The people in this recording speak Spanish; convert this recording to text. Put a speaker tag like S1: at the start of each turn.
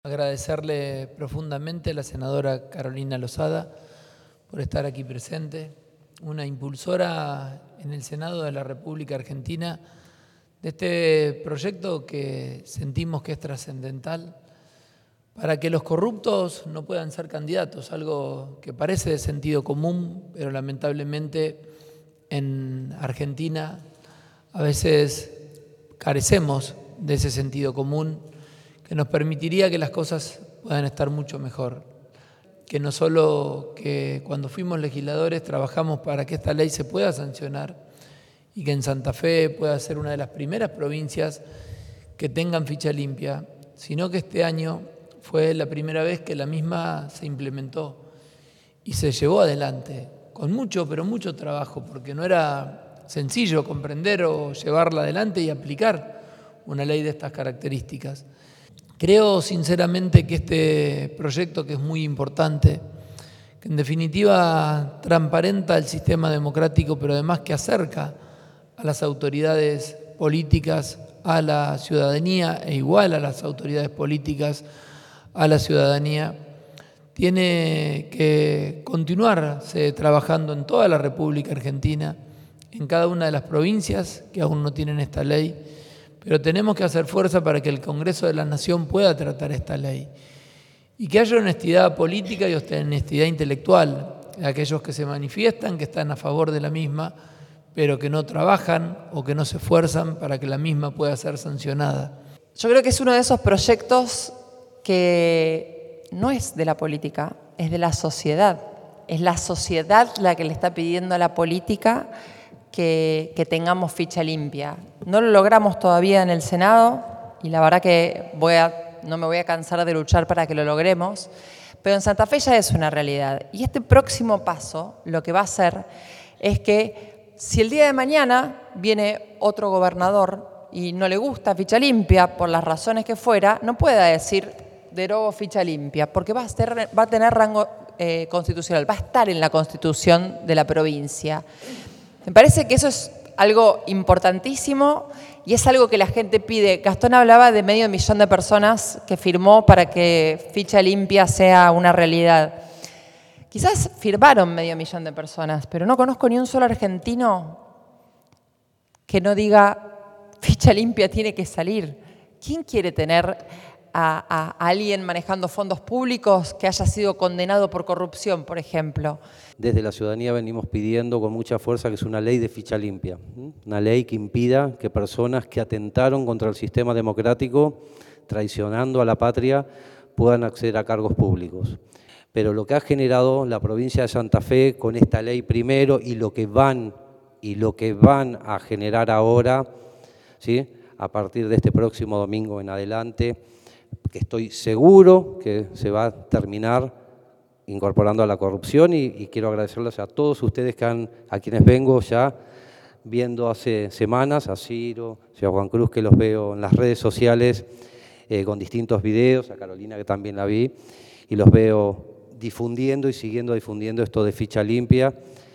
S1: Agradecerle profundamente a la senadora Carolina Lozada por estar aquí presente, una impulsora en el Senado de la República Argentina de este proyecto que sentimos que es trascendental para que los corruptos no puedan ser candidatos, algo que parece de sentido común, pero lamentablemente en Argentina a veces carecemos de ese sentido común que nos permitiría que las cosas puedan estar mucho mejor. Que no solo que cuando fuimos legisladores trabajamos para que esta ley se pueda sancionar y que en Santa Fe pueda ser una de las primeras provincias que tengan ficha limpia, sino que este año fue la primera vez que la misma se implementó y se llevó adelante, con mucho, pero mucho trabajo, porque no era sencillo comprender o llevarla adelante y aplicar una ley de estas características. Creo sinceramente que este proyecto, que es muy importante, que en definitiva transparenta el sistema democrático, pero además que acerca a las autoridades políticas a la ciudadanía e igual a las autoridades políticas a la ciudadanía, tiene que continuarse trabajando en toda la República Argentina, en cada una de las provincias que aún no tienen esta ley, pero tenemos que hacer fuerza para que el Congreso de la Nación pueda tratar esta ley y que haya honestidad política y honestidad intelectual de aquellos que se manifiestan, que están a favor de la misma, pero que no trabajan o que no se esfuerzan para que la misma pueda ser sancionada.
S2: Yo creo que es uno de esos proyectos que no es de la política, es de la sociedad. Es la sociedad la que le está pidiendo a la política que tengamos ficha limpia. No lo logramos todavía en el Senado y la verdad que no me voy a cansar de luchar para que lo logremos, pero en Santa Fe ya es una realidad. Y este próximo paso lo que va a hacer es que si el día de mañana viene otro gobernador y no le gusta ficha limpia, por las razones que fuera, no pueda decir derogo ficha limpia, porque va a tener rango constitucional, va a estar en la Constitución de la provincia. Me parece que eso es algo importantísimo y es algo que la gente pide. Gastón hablaba de 500.000 de personas que firmó para que ficha limpia sea una realidad. Quizás firmaron 500.000 de personas, pero no conozco ni un solo argentino que no diga ficha limpia tiene que salir. ¿Quién quiere tener a alguien manejando fondos públicos que haya sido condenado por corrupción, por ejemplo?
S3: Desde la ciudadanía venimos pidiendo con mucha fuerza que es una ley de ficha limpia, una ley que impida que personas que atentaron contra el sistema democrático, traicionando a la patria, puedan acceder a cargos públicos. Pero lo que ha generado la provincia de Santa Fe con esta ley primero y lo que van a generar ahora, ¿sí?, a partir de este próximo domingo en adelante, que estoy seguro que se va a terminar incorporando a la corrupción y quiero agradecerles a todos ustedes a quienes vengo ya viendo hace semanas, a Ciro, a Juan Cruz, que los veo en las redes sociales con distintos videos, a Carolina, que también la vi, y los veo difundiendo y siguiendo difundiendo esto de ficha limpia.